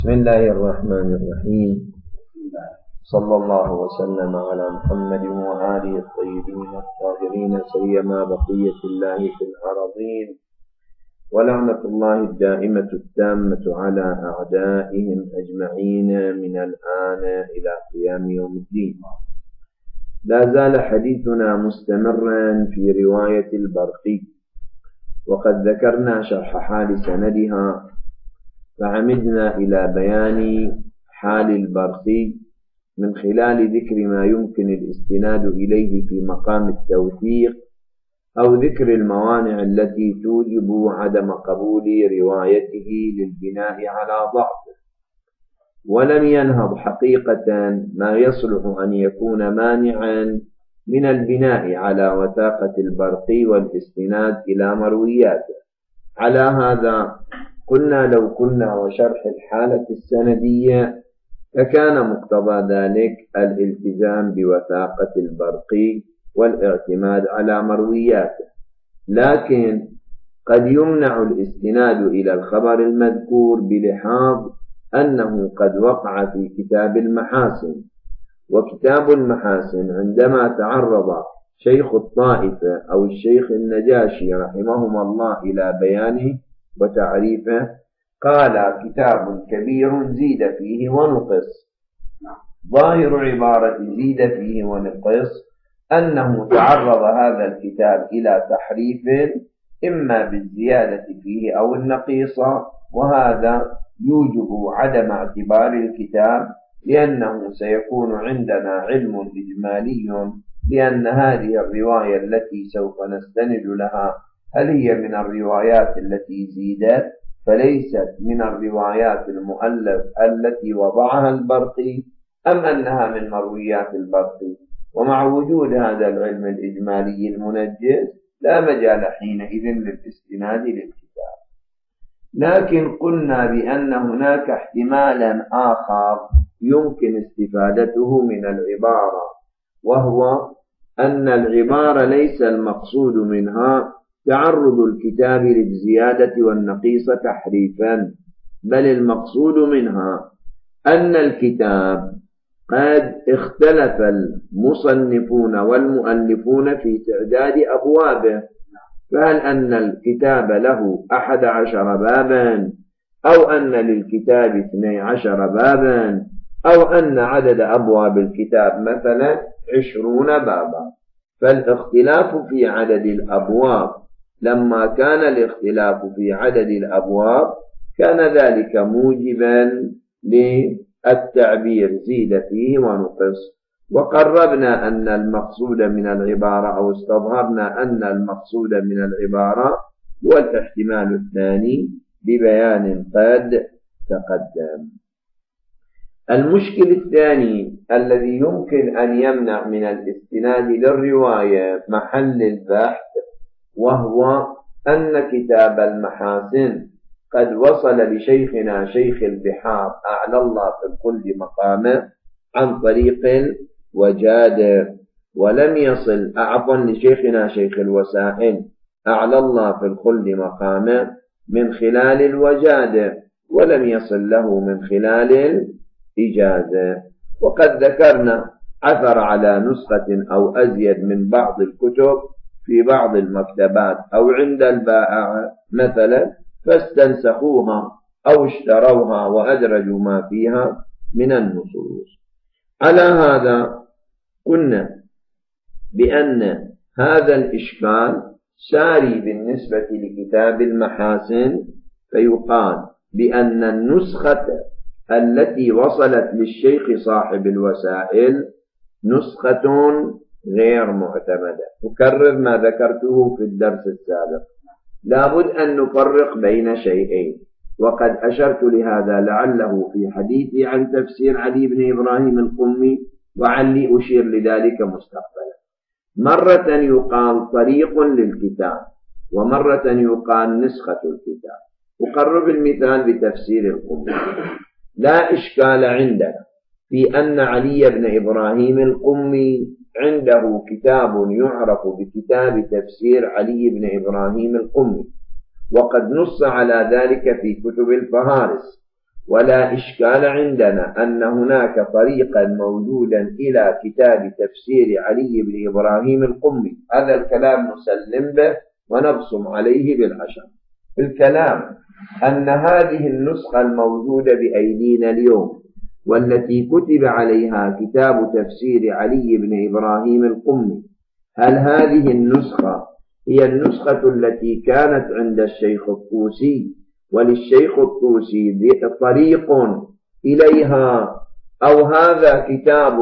بسم الله الرحمن الرحيم. صلى الله وسلم على محمد وآله الطيبين الطاهرين سيما بقية الله في الأراضين، ولعنة الله الدائمة التامة على أعدائهم أجمعين من الآن إلى قيام يوم الدين. لا زال حديثنا مستمرا في رواية البرقي، وقد ذكرنا شرح حال سندها، فعمدنا إلى بيان حال البرقي من خلال ذكر ما يمكن الاستناد إليه في مقام التوثيق، أو ذكر الموانع التي توجب عدم قبول روايته للبناء على ضعفه. ولم ينهض حقيقة ما يصلح أن يكون مانعا من البناء على وثاقة البرقي والاستناد إلى مروياته. على هذا قلنا لو كنا وشرح الحالة السندية فكان مقتضى ذلك الالتزام بوثاقة البرقي والاعتماد على مروياته، لكن قد يمنع الاستناد إلى الخبر المذكور بلحاظ أنه قد وقع في كتاب المحاسن، وكتاب المحاسن عندما تعرض شيخ الطائفة أو الشيخ النجاشي رحمهما الله إلى بيانه وتعريفه قال: كتاب كبير زيد فيه ونقص. ظاهر عبارة زيد فيه ونقص أنه تعرض هذا الكتاب إلى تحريف إما بالزيادة فيه أو النقيصة، وهذا يوجب عدم اعتبار الكتاب، لأنه سيكون عندنا علم إجمالي لأن هذه الرواية التي سوف نستند لها هل هي من الروايات التي زيدت فليست من الروايات المؤلف التي وضعها البرقي، أم أنها من مرويات البرقي. ومع وجود هذا العلم الإجمالي المنجز لا مجال حينئذ للاستناد للكتاب. لكن قلنا بأن هناك احتمالا آخر يمكن استفادته من العبارة، وهو أن العبارة ليس المقصود منها تعرض الكتاب للزيادة والنقيصة تحريفا، بل المقصود منها أن الكتاب قد اختلف المصنفون والمؤلفون في تعداد أبوابه، فهل أن الكتاب له 11 بابا، أو أن للكتاب 12 بابا، أو أن عدد أبواب الكتاب مثلا 20 بابا. فالاختلاف في عدد الأبواب، لما كان الاختلاف في عدد الأبواب كان ذلك موجبا للتعبير زيد فيه ونقص. وقربنا أن المقصود من العبارة، أو استظهرنا أن المقصود من العبارة هو الاحتمال الثاني ببيان قد تقدم. المشكل الثاني الذي يمكن أن يمنع من الاستناد للرواية محل البحث، وهو أن كتاب المحاسن قد وصل لشيخنا شيخ البحار أعلى الله في الكل مقامه عن طريق الوجادة، ولم يصل لشيخنا شيخ الوسائل أعلى الله في الكل مقامه من خلال الوجادة، ولم يصل له من خلال الإجازة. وقد ذكرنا عثر على نسخة أو أزيد من بعض الكتب في بعض المكتبات أو عند البائع مثلا، فاستنسخوها أو اشتروها وأدرجوا ما فيها من النصوص. على هذا قلنا بأن هذا الإشكال ساري بالنسبة لكتاب المحاسن، فيقال بأن النسخة التي وصلت للشيخ صاحب الوسائل نسخة غير معتمدة. أكرر ما ذكرته في الدرس السابق، لابد أن نفرق بين شيئين، وقد أشرت لهذا لعله في حديثي عن تفسير علي بن إبراهيم القمي، وعلي أشير لذلك مستقبلا. مرة يقال طريق للكتاب، ومرة يقال نسخة الكتاب. أقرب المثال بتفسير القمي. لا إشكال عندنا في أن علي بن إبراهيم القمي عنده كتاب يعرف بكتاب تفسير علي بن إبراهيم القمي، وقد نص على ذلك في كتب الفهارس، ولا إشكال عندنا أن هناك طريقا موجودا إلى كتاب تفسير علي بن إبراهيم القمي. هذا الكلام نسلم به ونبصم عليه بالعشر. الكلام أن هذه النسخة الموجودة بأيدينا اليوم والتي كتب عليها كتاب تفسير علي بن إبراهيم القمي، هل هذه النسخة هي النسخة التي كانت عند الشيخ الطوسي وللشيخ الطوسي طريق إليها، أو هذا كتاب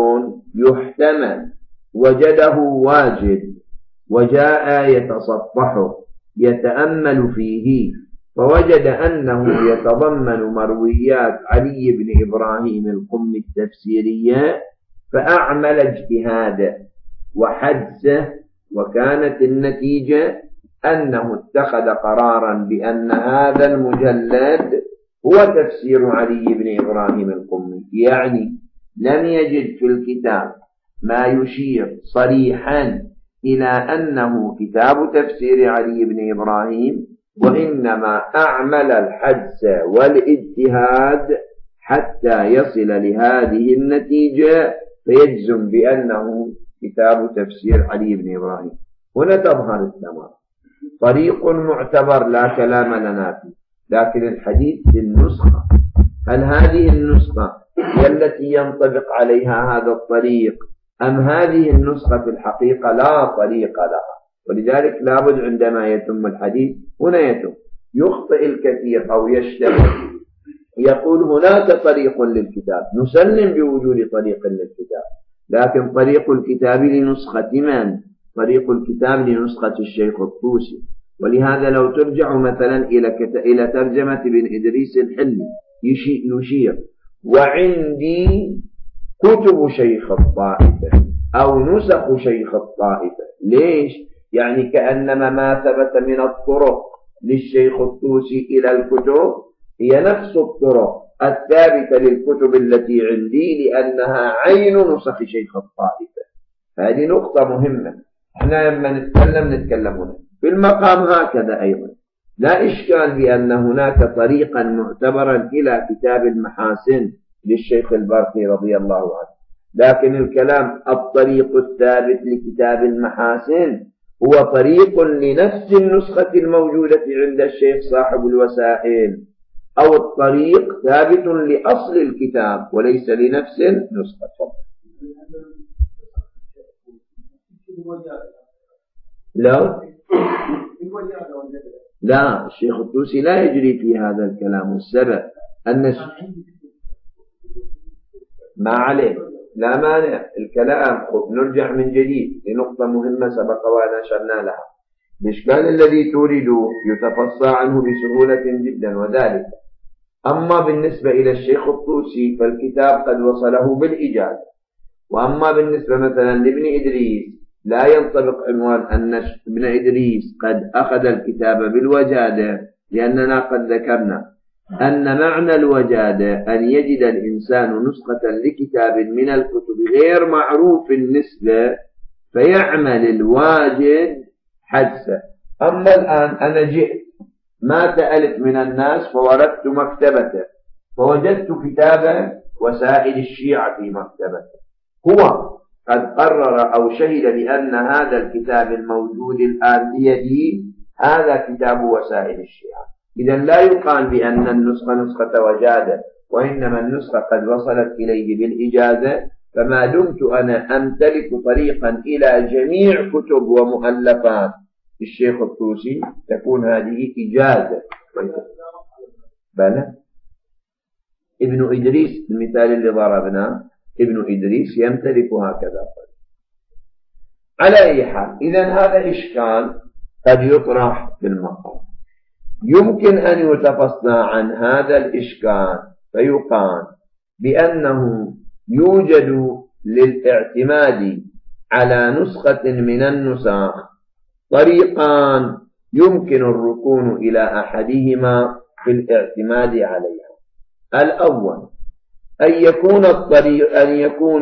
يحتمل وجده واجد وجاء يتصفحه يتأمل فيه فوجد أنه يتضمن مرويات علي بن إبراهيم القمي التفسيرية، فأعمل اجتهاده وحدسه، وكانت النتيجة أنه اتخذ قرارا بأن هذا المجلد هو تفسير علي بن إبراهيم القمي. يعني لم يجد في الكتاب ما يشير صريحا إلى أنه كتاب تفسير علي بن إبراهيم، وإنما أعمل الحدس والاجتهاد حتى يصل لهذه النتيجة فيجزم بأنه كتاب تفسير علي بن إبراهيم. هنا تظهر الثمرة. طريق معتبر لا كلام لنا فيه، لكن الحديث في النسخة، هل هذه النسخة هي التي ينطبق عليها هذا الطريق، أم هذه النسخة في الحقيقة لا طريق لها؟ ولذلك لابد عندما يتم الحديث هنا يخطئ الكثير أو يشتبه، يقول هناك طريق للكتاب، نسلم بوجود طريق للكتاب، لكن طريق الكتاب لنسخة من؟ طريق الكتاب لنسخة الشيخ الطوسي. ولهذا لو ترجع مثلا إلى ترجمة ابن إدريس الحلي يشير وعندي كتب شيخ الطائفة أو نسخ شيخ الطائفة. ليش؟ يعني كأنما ما ثبت من الطرق للشيخ الطوسي إلى الكتب هي نفس الطرق الثابتة للكتب التي عندي، لأنها عين نسخ شيخ الطائفة. هذه نقطة مهمة. احنا لما نتكلم هنا في المقام هكذا أيضا لا إشكال بأن هناك طريقا معتبرا إلى كتاب المحاسن للشيخ البرقي رضي الله عنه، لكن الكلام الطريق الثابت لكتاب المحاسن هو طريق لنفس النسخة الموجودة عند الشيخ صاحب الوسائل، أو الطريق ثابت لأصل الكتاب وليس لنفس النسخة. لا الشيخ الطوسي لا يجري في هذا الكلام. السبب أن ما عليه لا مانع الكلام. نرجع من جديد لنقطة مهمة سبق ونشرنا لها. الإشكال الذي تريده يتفصى عنه بسهولة جدا، وذلك أما بالنسبة إلى الشيخ الطوسي فالكتاب قد وصله بالإجازة، وأما بالنسبة مثلا لابن إدريس لا ينطبق عنوان أن ابن إدريس قد أخذ الكتاب بالوجادة، لأننا قد ذكرنا أن معنى الوجادة أن يجد الإنسان نسخة لكتاب من الكتب غير معروف النسبة فيعمل الواجد حدثه. أما الآن أنا جئت مات ألف من الناس فوردت مكتبته فوجدت كتاب وسائل الشيعة في مكتبته، هو قد قرر أو شهد بأن هذا الكتاب الموجود الآن بيدي هذا كتاب وسائل الشيعة. إذا لا يقال بأن النسخة نسخة وجادة، وإنما النسخة قد وصلت إليه بالإجازة، فما دمت أنا أمتلك طريقا إلى جميع كتب ومؤلفات الشيخ الطوسي تكون هذه إجازة. بلى ابن إدريس المثال اللي ضربناه ابن إدريس يمتلك هكذا. على أي حال إذن هذا إشكال قد يطرح في المقام. يمكن أن يتفصل عن هذا الإشكال فيقال بأنه يوجد للاعتماد على نسخة من النسخ طريقان يمكن الركون إلى أحدهما في الاعتماد عليها. الأول أن يكون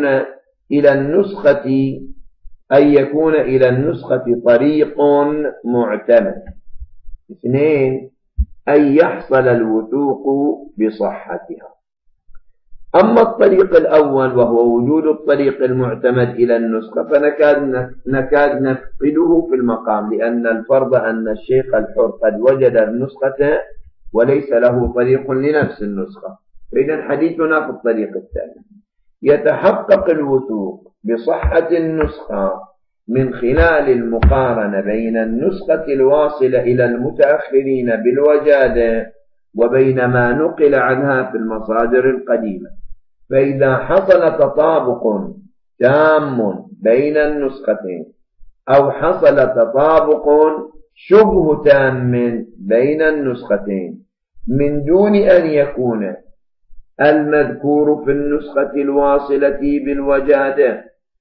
إلى النسخة طريق معتمد. اثنين أن يحصل الوثوق بصحتها. أما الطريق الأول وهو وجود الطريق المعتمد إلى النسخة فنكاد نفقده في المقام، لأن الفرض أن الشيخ الحر قد وجد النسخة وليس له طريق لنفس النسخة، فإذا حديثنا في الطريق الثاني. يتحقق الوثوق بصحة النسخة من خلال المقارنة بين النسخة الواصلة إلى المتأخرين بالوجادة وبين ما نقل عنها في المصادر القديمة. فإذا حصل تطابق تام بين النسختين أو حصل تطابق شبه تام بين النسختين من دون أن يكون المذكور في النسخة الواصلة بالوجادة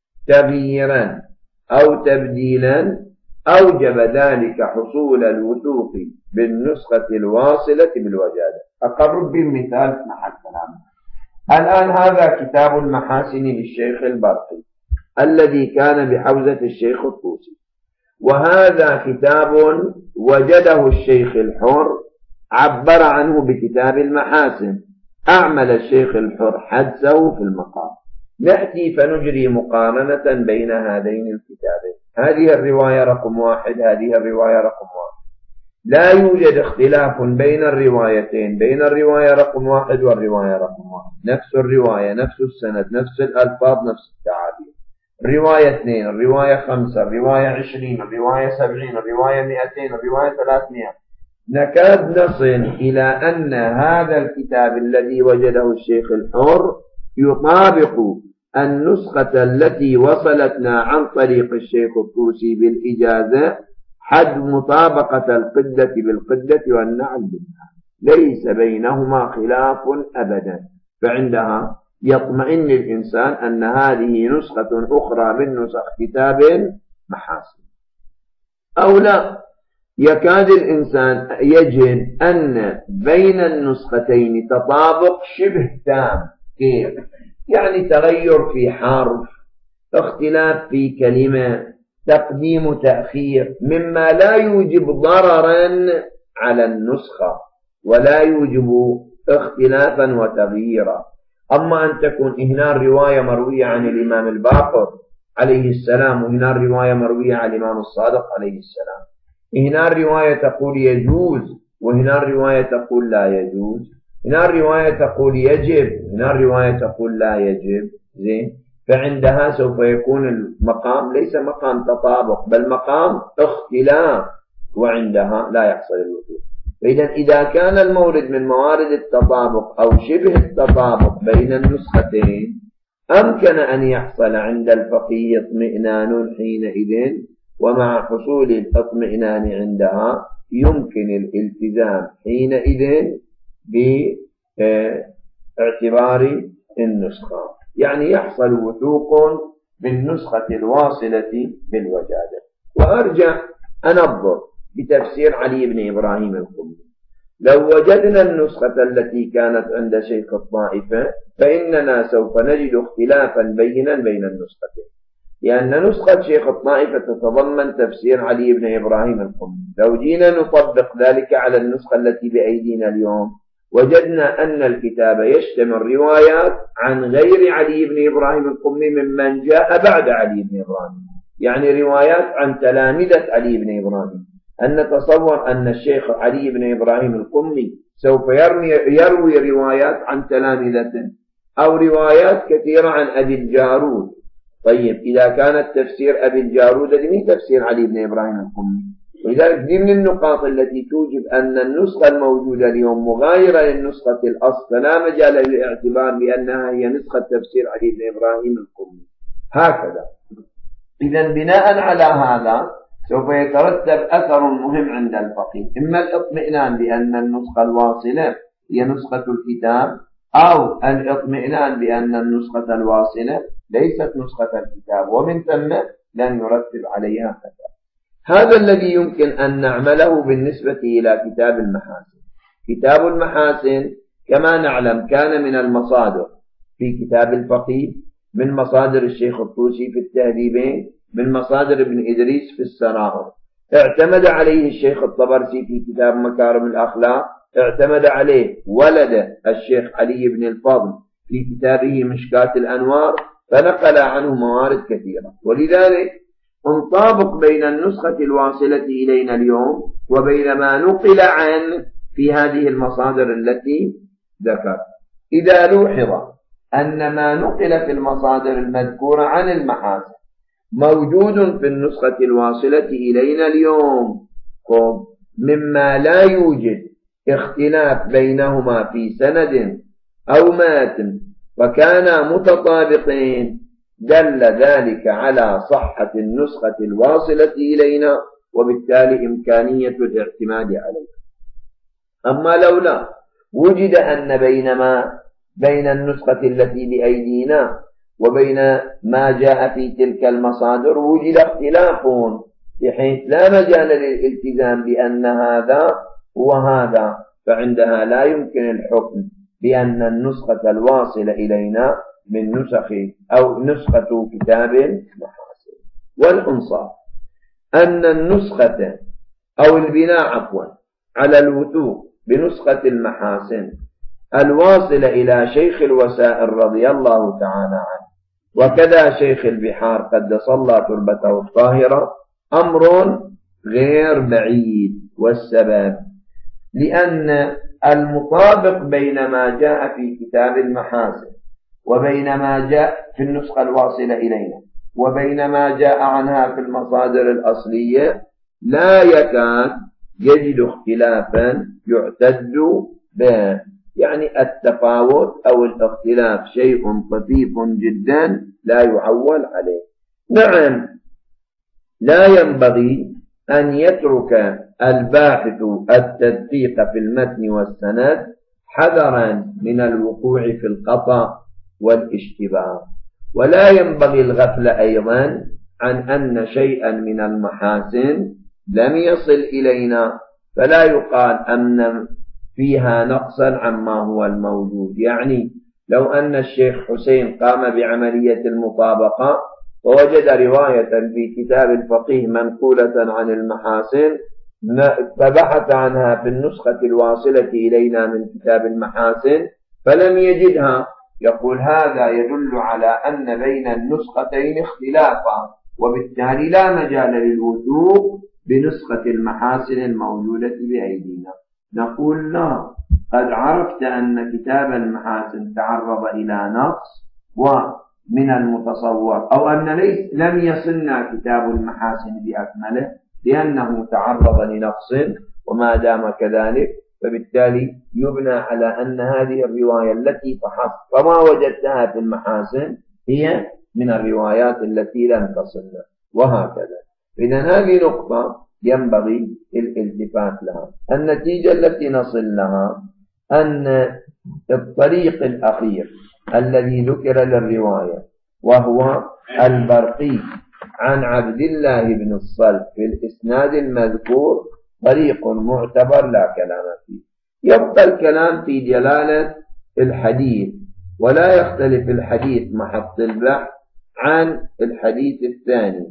تغييرا أو تبديلا، أوجب ذلك حصول الوثوق بالنسخة الواصلة بالوجادة. أقرب بمثال محل كلامه. الآن هذا كتاب المحاسن للشيخ البرقي الذي كان بحوزة الشيخ الطوسي، وهذا كتاب وجده الشيخ الحر عبر عنه بكتاب المحاسن، أعمل الشيخ الحر حدسه في المقام. نأتي فنجري مقارنة بين هذين الكتابين، هذه الرواية رقم 1، هذه الرواية رقم 1، لا يوجد اختلاف بين الروايتين، بين الرواية رقم 1 والرواية رقم 1، نفس الرواية، نفس السند، نفس الألفاظ، نفس التعابير. الرواية 2، الرواية 5، الرواية 20، الرواية 70، الرواية 200، الرواية 300. نكاد نصل إلى أن هذا الكتاب الذي وجده الشيخ الحر يطابق النسخة التي وصلتنا عن طريق الشيخ الطوسي بالإجازة حد مطابقة القدة بالقدة والنعل بالنعل، ليس بينهما خلاف أبدا. فعندها يطمئن الإنسان أن هذه نسخة أخرى من نسخ كتاب محاسن. أو لا، يكاد الإنسان يجد أن بين النسختين تطابق شبه تام. كيف؟ يعني تغير في حرف، اختلاف في كلمة، تقديم تأخير، مما لا يوجب ضررا على النسخة ولا يوجب اختلافا وتغييرا. أما أن تكون هنا الرواية مروية عن الإمام الباقر عليه السلام، وهنا الرواية مروية عن الإمام الصادق عليه السلام، هنا الرواية تقول يجوز وهنا الرواية تقول لا يجوز، هنا الرواية تقول يجب هنا الرواية تقول لا يجب، زين، فعندها سوف يكون المقام ليس مقام تطابق بل مقام اختلاف، وعندها لا يحصل الوثوق. فإذا إذا كان المورد من موارد التطابق أو شبه التطابق بين النسختين أمكن أن يحصل عند الفقيه اطمئنان حينئذ، ومع حصول الاطمئنان عندها يمكن الالتزام حينئذ باعتبار النسخة، يعني يحصل وثوق بالنسخة الواصلة بالوجادة. وأرجع أنظر بتفسير علي بن إبراهيم القمي. لو وجدنا النسخة التي كانت عند شيخ الطائفة فإننا سوف نجد اختلافا بينا بين النسختين، لأن نسخة شيخ الطائفة تتضمن تفسير علي بن إبراهيم القمي. لو جينا نطبق ذلك على النسخة التي بأيدينا اليوم وجدنا أن الكتاب يشتمل روايات عن غير علي بن إبراهيم القمي ممن جاء بعد علي بن إبراهيم، يعني روايات عن تلامذة علي بن إبراهيم. أن نتصور أن الشيخ علي بن إبراهيم القمي سوف يروي روايات عن تلامذته أو روايات كثيرة عن أبي الجارود. طيب إذا كان التفسير أبي الجارود لم تفسير علي بن إبراهيم القمي، ولذلك دي من النقاط التي توجب أن النسخة الموجودة اليوم مغايرة للنسخة الأصل، فلا مجال للاعتبار بأنها هي نسخة تفسير علي بن إبراهيم القمي. هكذا إذا بناء على هذا سوف يترتب أثر مهم عند الفقيه، إما الاطمئنان بأن النسخة الواصلة هي نسخة الكتاب، أو الاطمئنان بأن النسخة الواصلة ليست نسخة الكتاب، ومن ثم لن يرتب عليها أثر. هذا الذي يمكن أن نعمله بالنسبة إلى كتاب المحاسن. كتاب المحاسن كما نعلم كان من المصادر في كتاب الفقيه، من مصادر الشيخ الطوسي في التهذيبين، من مصادر ابن إدريس في السرائر. اعتمد عليه الشيخ الطبرسي في كتاب مكارم الأخلاق، اعتمد عليه ولد الشيخ علي بن الفضل في كتابه مشكاة الأنوار، فنقل عنه موارد كثيرة. ولذلك نطابق بين النسخة الواصلة إلينا اليوم وبين ما نقل عنه في هذه المصادر التي ذكرت. إذا لوحظ أن ما نقل في المصادر المذكورة عن المحاسن موجود في النسخة الواصلة إلينا اليوم مما لا يوجد اختلاف بينهما في سند أو ماتن وكانا متطابقين، دل ذلك على صحة النسخة الواصلة إلينا وبالتالي إمكانية الاعتماد عليها. أما لولا وجد أن بين النسخة التي بأيدينا وبين ما جاء في تلك المصادر وجد اختلاف بحيث لا مجال للالتزام بأن هذا هو هذا، فعندها لا يمكن الحكم بأن النسخة الواصلة إلينا من نسخة كتاب محاسن. والإنصاف أن النسخة أو البناء على الوثوق بنسخة المحاسن الواصلة إلى شيخ الوسائل رضي الله تعالى عنه وكذا شيخ البحار قدس الله تربته الطاهرة أمر غير بعيد. والسبب لأن المطابق بين ما جاء في كتاب المحاسن وبين ما جاء في النسخة الواصلة إلينا وبين ما جاء عنها في المصادر الأصلية لا يكاد يجد اختلافا يعتد به، يعني التفاوت أو الاختلاف شيء طفيف جدا لا يعول عليه. نعم، لا ينبغي أن يترك الباحث التدقيق في المتن والسند حذرا من الوقوع في الخطأ والاشتباه، ولا ينبغي الغفل أيضا عن أن شيئا من المحاسن لم يصل إلينا فلا يقال أن فيها نقصا عما هو الموجود. يعني لو أن الشيخ حسين قام بعملية المطابقة ووجد رواية في كتاب الفقيه منقولة عن المحاسن فبحث عنها في النسخة الواصلة إلينا من كتاب المحاسن فلم يجدها، يقول هذا يدل على أن بين النسختين اختلافا وبالتالي لا مجال للوثوق بنسخة المحاسن الموجودة بأيدينا. نقول لا، قد عرفت أن كتاب المحاسن تعرض إلى نقص ومن المتصور أو أن لم يصلنا كتاب المحاسن بأكمله لأنه تعرض لنقص، وما دام كذلك فبالتالي يبنى على أن هذه الرواية التي فحصت فما وجدتها في المحاسن هي من الروايات التي لم تصلنا وهكذا. إذن هذه نقطة ينبغي الالتفات لها. النتيجة التي نصل لها أن الطريق الأخير الذي ذكر للرواية وهو البرقي عن عبد الله بن الصلت في الإسناد المذكور طريق معتبر لا كلام فيه. يبقى الكلام في دلالة الحديث ولا يختلف الحديث محط البحث عن الحديث الثاني.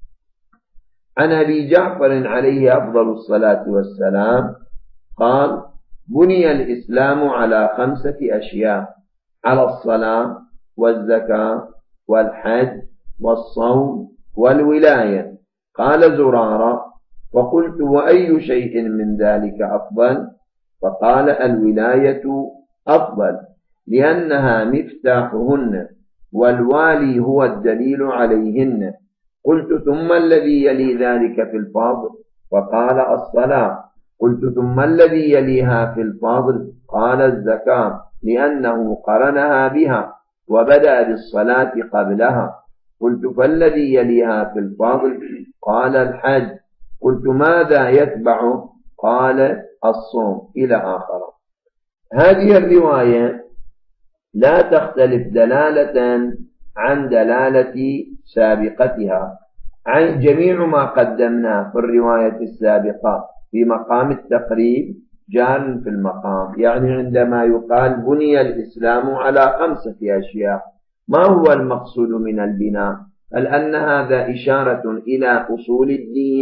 عن أبي جعفر عليه أفضل الصلاة والسلام قال: بني الإسلام على 5 أشياء: على الصلاة والزكاة والحج والصوم والولاية. قال زرارة: فقلت: وأي شيء من ذلك أفضل؟ فقال: الولاية أفضل لأنها مفتاحهن والوالي هو الدليل عليهن. قلت: ثم الذي يلي ذلك في الفاضل؟ فقال: الصلاة. قلت: ثم الذي يليها في الفاضل؟ قال: الزكاة، لأنه قرنها بها وبدأ بالصلاة قبلها. قلت: فالذي يليها في الفاضل؟ قال: الحج. قلت: ماذا يتبعه؟ قال: الصوم، إلى آخره. هذه الرواية لا تختلف دلالة عن دلالة سابقتها، عن جميع ما قدمناه في الرواية السابقة في مقام التقريب جار في المقام. يعني عندما يقال بني الإسلام على 5 أشياء، ما هو المقصود من البناء؟ هل أن هذا إشارة إلى أصول الدين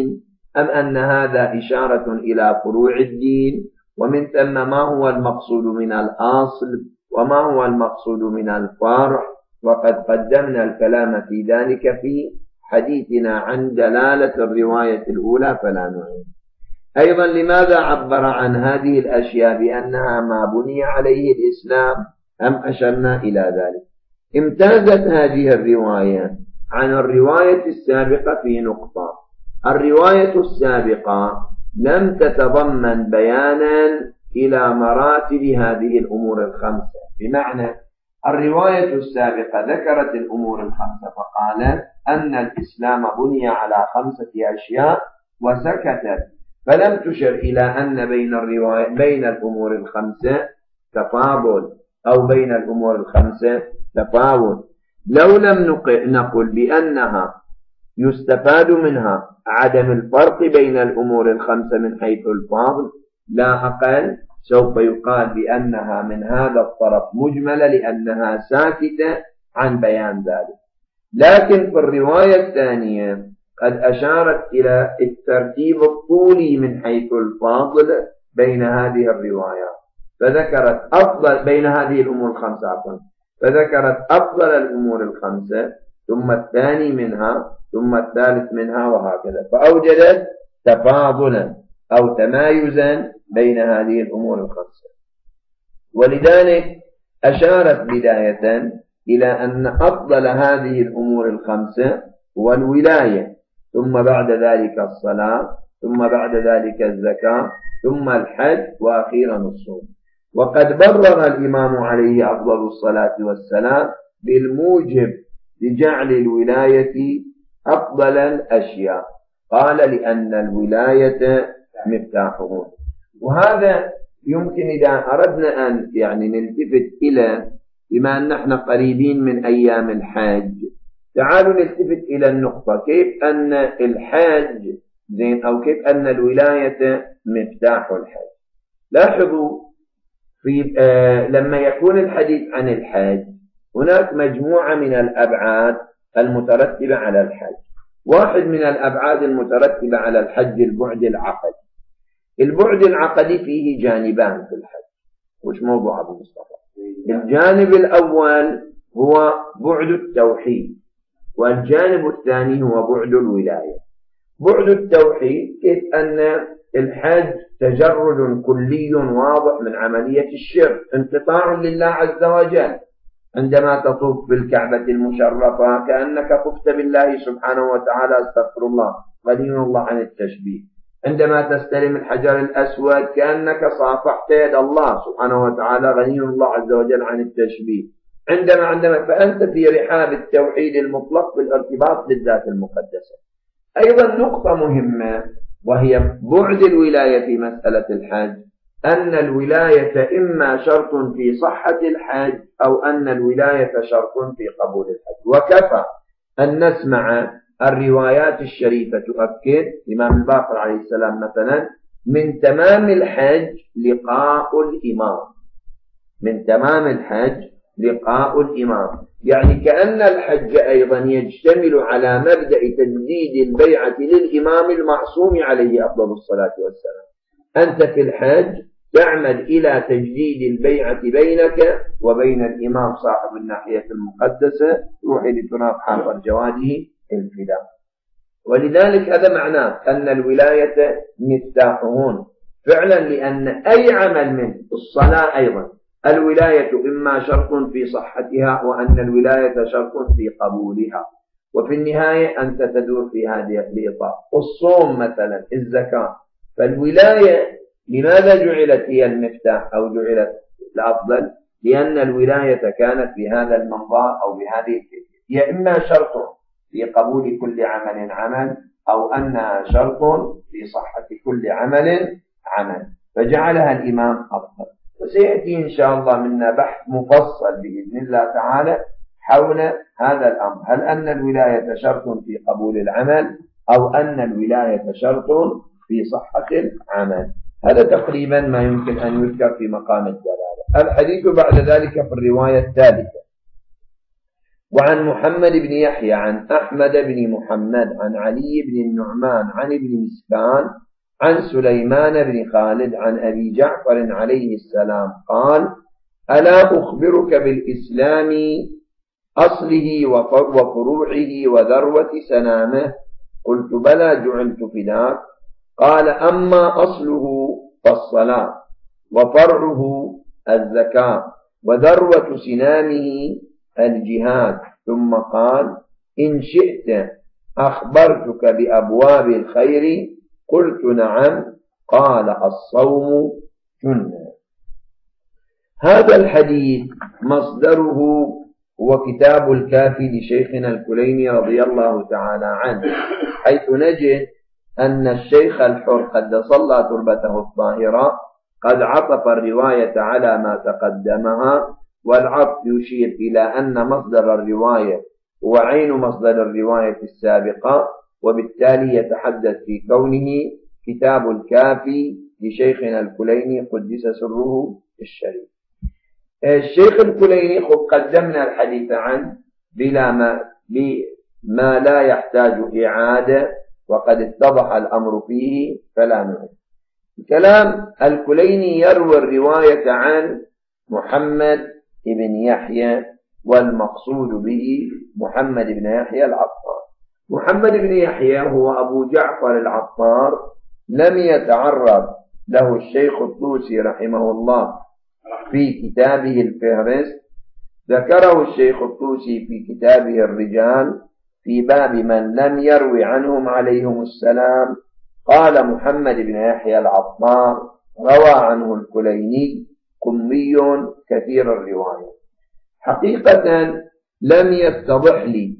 أم أن هذا إشارة إلى فروع الدين، ومن ثم ما هو المقصود من الأصل وما هو المقصود من الفرع؟ وقد قدمنا الكلام في ذلك في حديثنا عن دلالة الرواية الأولى فلا نعيد. أيضا لماذا عبر عن هذه الأشياء بأنها ما بني عليه الإسلام؟ أم أشرنا إلى ذلك. امتازت هذه الرواية عن الرواية السابقة في نقطة: الرواية السابقة لم تتضمن بيانا إلى مراتب هذه الأمور الخمسة، بمعنى الرواية السابقة ذكرت الأمور الخمسة فقالت أن الإسلام بني على 5 أشياء وسكتت، فلم تشر إلى أن بين الأمور الخمسة تفاضل أو بين الأمور الخمسة تفاوت. لو لم نقل بأنها يستفاد منها عدم الفرق بين الأمور الخمسة من حيث الفاضل، لا أقل سوف يقال بأنها من هذا الطرف مجملة لأنها ساكتة عن بيان ذلك. لكن في الرواية الثانية قد أشارت إلى الترتيب الطولي من حيث الفاضل بين هذه الروايات، فذكرت أفضل بين هذه الأمور الخمسة فذكرت أفضل الأمور الخمسة ثم الثاني منها ثم الثالث منها وهكذا، فأوجدت تفاضلا أو تمايزا بين هذه الأمور الخمسة. ولذلك أشارت بداية إلى أن أفضل هذه الأمور الخمسة هو الولاية، ثم بعد ذلك الصلاة، ثم بعد ذلك الزكاة، ثم الحج، وأخيرا الصوم. وقد برر الإمام عليه أفضل الصلاة والسلام بالموجب لجعل الولاية أفضل الأشياء، قال لأن الولاية مفتاحه. وهذا يمكن إذا أردنا أن نلتفت إلى، بما أن نحن قريبين من أيام الحج، تعالوا نلتفت إلى النقطة كيف أن الحج أو كيف أن الولاية مفتاح الحج. لاحظوا لما يكون الحديث عن الحج هناك مجموعة من الأبعاد المترتبة على الحج. واحد من الأبعاد المترتبة على الحج البعد العقدي. البعد العقدي فيه جانبان في الحج، وش موضوع أبو مصطفى؟ الجانب الأول هو بعد التوحيد، والجانب الثاني هو بعد الولاية. بعد التوحيد كيف أن الحج تجرد كلي واضح من عملية الشرك، انقطاع لله عز وجل. عندما تطوف بالكعبة المشرفة كأنك طفت بالله سبحانه وتعالى، استغفر الله، غني الله عن التشبيه. عندما تستلم الحجر الأسود كأنك صافحت يد الله سبحانه وتعالى، غني الله عز وجل عن التشبيه. عندما فأنت في رحاب التوحيد المطلق بالارتباط بالذات المقدسة. أيضا نقطة مهمة وهي بعد الولاية في مسألة الحج، أن الولاية إما شرط في صحة الحج أو أن الولاية شرط في قبول الحج. وكفى أن نسمع الروايات الشريفة تؤكد، الإمام الباقر عليه السلام مثلا: من تمام الحج لقاء الإمام. من تمام الحج لقاء الإمام، يعني كأن الحج أيضا يجتمل على مبدأ تجديد البيعة للإمام المعصوم عليه أفضل الصلاة والسلام. أنت في الحج تعمل إلى تجديد البيعة بينك وبين الإمام صاحب الناحية المقدسة، روحي لتناب حافر جواده الفداء. ولذلك هذا معناه أن الولاية مفتاحهن فعلا، لأن أي عمل من الصلاة أيضا الولاية إما شرط في صحتها وأن الولاية شرط في قبولها، وفي النهاية أنت تدور في هذه الإطار. الصوم مثلا، الزكاة، فالولاية لماذا جعلت هي المفتاح أو جعلت الأفضل؟ لأن الولاية كانت بهذا المنظار أو بهذه الكيفية، هي إما شرط في قبول كل عمل أو أنها شرط في صحة كل عمل، فجعلها الإمام أفضل. وسيأتي إن شاء الله منا بحث مفصل بإذن الله تعالى حول هذا الأمر، هل أن الولاية شرط في قبول العمل أو أن الولاية شرط في صحة العمل. هذا تقريبا ما يمكن أن يذكر في مقام الدلالة. الحديث بعد ذلك في الرواية الثالثة. وعن محمد بن يحيى عن أحمد بن محمد عن علي بن النعمان عن ابن مسكان عن سليمان بن خالد عن أبي جعفر عليه السلام قال: ألا أخبرك بالإسلام أصله وفروعه وذروة سنامه؟ قلت: بلى، جعلت فداك. قال: أما أصله فالصلاة، وفرعه الزكاة، وذروة سنامه الجهاد. ثم قال: إن شئت أخبرتك بأبواب الخير؟ قلت: نعم. قال: الصوم جنة. هذا الحديث مصدره هو كتاب الكافي لشيخنا الكليني رضي الله تعالى عنه، حيث نجد أن الشيخ الحر قدس الله تربته الطاهرة قد عطف الرواية على ما تقدمها، والعطف يشير إلى أن مصدر الرواية هو عين مصدر الرواية السابقة، وبالتالي يتحدث في كونه كتاب الكافي لشيخنا الكليني قدس سره الشريف. الشيخ الكليني قدمنا الحديث عنه بما لا يحتاج إعادة، وقد اتضح الأمر فيه فلا نعيد. كلام الكليني يروي الرواية عن محمد بن يحيى، والمقصود به محمد بن يحيى العطار. محمد بن يحيى هو أبو جعفر العطار، لم يتعرض له الشيخ الطوسي رحمه الله في كتابه الفهرست. ذكره الشيخ الطوسي في كتابه الرجال في باب من لم يروي عنهم عليهم السلام. قال: محمد بن يحيى العطار روى عنه الكليني قمي كثير الرواية. حقيقة لم يتضح لي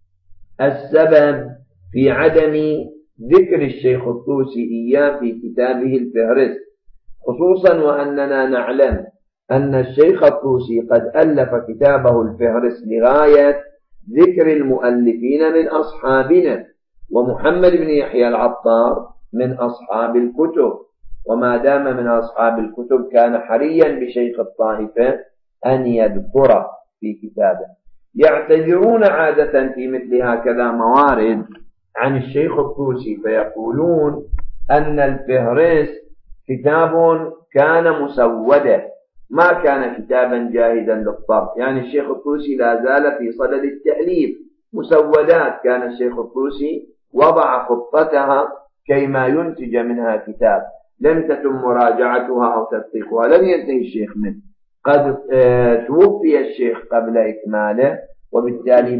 السبب في عدم ذكر الشيخ الطوسي إياه في كتابه الفهرست، خصوصا وأننا نعلم أن الشيخ الطوسي قد ألف كتابه الفهرست لغاية ذكر المؤلفين من أصحابنا، ومحمد بن يحيى العطار من أصحاب الكتب، وما دام من أصحاب الكتب كان حريا بشيخ الطائفة أن يذكر في كتابه. يعتذرون عادة في مثل هكذا موارد عن الشيخ الطوسي، فيقولون أن الفهرست كتاب كان مسودة، ما كان كتابا جاهدا للطبع. يعني الشيخ الطوسي لا زال في صدد التأليف، مسودات كان الشيخ الطوسي وضع خطتها كيما ينتج منها كتاب، لم تتم مراجعتها أو تدقيقها، لم ينتهي الشيخ منه، قد توفي الشيخ قبل إكماله، وبالتالي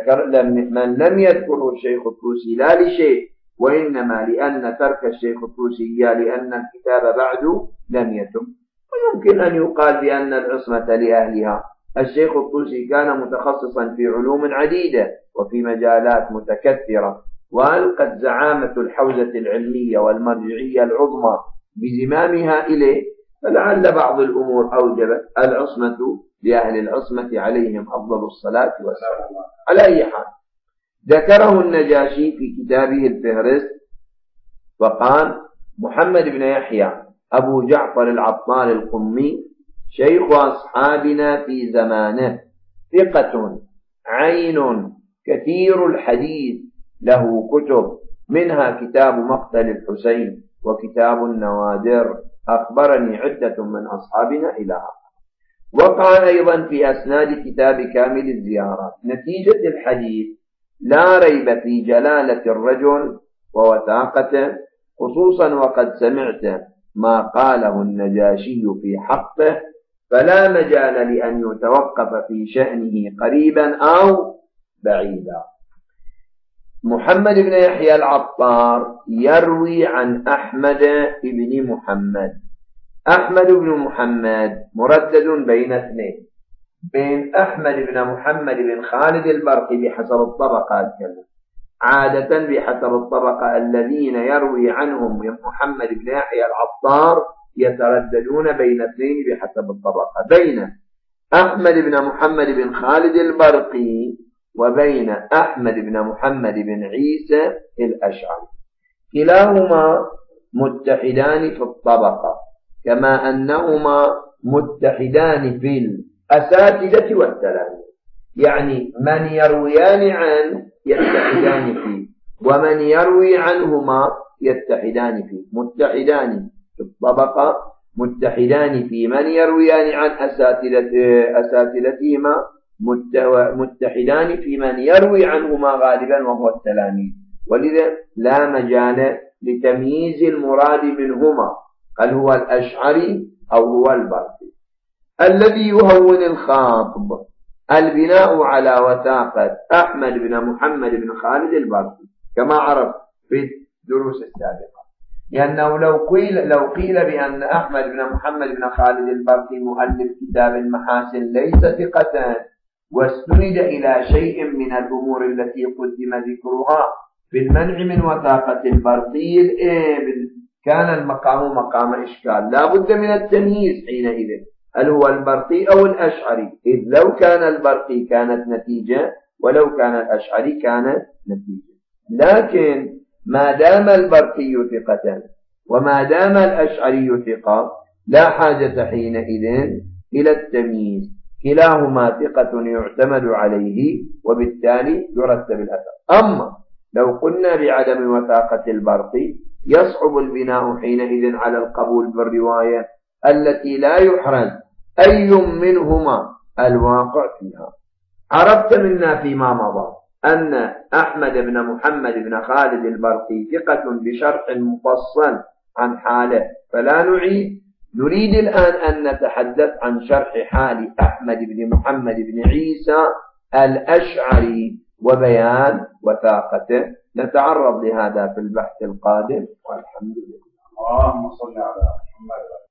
من لم يذكره الشيخ الطوسي لا لشيء، وإنما لأن ترك الشيخ الطوسي لأن الكتاب بعد لم يتم. ويمكن أن يقال بأن العصمة لأهلها. الشيخ الطوسي كان متخصصا في علوم عديدة وفي مجالات متكثرة، وألقت زعامة الحوزة العلمية والمرجعية العظمى بزمامها إليه، فلعل بعض الأمور أوجبت العصمة لأهل العصمة عليهم أفضل الصلاة والسلام. على أي حال، ذكره النجاشي في كتابه الفهرست وقال: محمد بن يحيى أبو جعفر العطار القمي شيخ أصحابنا في زمانه، ثقة عين كثير الحديث، له كتب، منها كتاب مقتل الحسين وكتاب النوادر، أخبرني عدة من أصحابنا إلى آخره. وقع أيضا في أسناد كتاب كامل الزيارات. نتيجة الحديث لا ريب في جلالة الرجل ووثاقته، خصوصا وقد سمعت ما قاله النجاشي في حقه، فلا مجال لأن يتوقف في شأنه قريبا أو بعيدا. محمد بن يحيى العطار يروي عن أحمد بن محمد. أحمد بن محمد مردد بين اثنين، بين أحمد بن محمد بن خالد البرقي بحسب الطبقة الكلام، عادة بحسب الطبقة الذين يروي عنهم محمد بن يحيى العطار يترددون بين اثنين بحسب الطبقة، بين أحمد بن محمد بن خالد البرقي وبين أحمد بن محمد بن عيسى الأشعري، كلاهما متحدان في الطبقة، كما أنهما متحدان في الأساتذة والتلاميذ. يعني من يرويان عنه يتحدان فيه، ومن يروي عنهما يتحدان فيه. متحدان في الطبقة، متحدان في من يرويان عن أساتذتهما، متحدان في من يروي عنهما غالبا وهو التلاميذ. ولذا لا مجال لتمييز المراد منهما، هل هو الأشعري أو هو البرقي. الذي يهون الخاطب البناء على وثاقة أحمد بن محمد بن خالد البرقي كما عرف في الدروس السابقة، لأنه لو قيل بأن أحمد بن محمد بن خالد البرقي مؤلف كتاب المحاسن ليس ثقة، واستند إلى شيء من الأمور التي قدم ذكرها في المنع من وثاقة البرقي الابن، كان المقام مقام إشكال. لا بد من التمييز حينئذ، هل هو البرقي أو الأشعري؟ إذ لو كان البرقي كانت نتيجة، ولو كان الأشعري كانت نتيجة. لكن ما دام البرقي ثقة وما دام الأشعري ثقة لا حاجة حينئذ إلى التمييز، كلاهما ثقة يعتمد عليه وبالتالي يرتب الأثر. أما لو قلنا بعدم وثاقة البرقي يصعب البناء حينئذ على القبول بالرواية التي لا يحرز أي منهما الواقع فيها. عرفت منا فيما مضى أن أحمد بن محمد بن خالد البرقي ثقة بشرح مفصل عن حاله، فلا نريد الآن أن نتحدث عن شرح حال أحمد بن محمد بن عيسى الأشعري وبيان وثاقته. نتعرض لهذا في البحث القادم، والحمد لله. اللهم صل على محمد.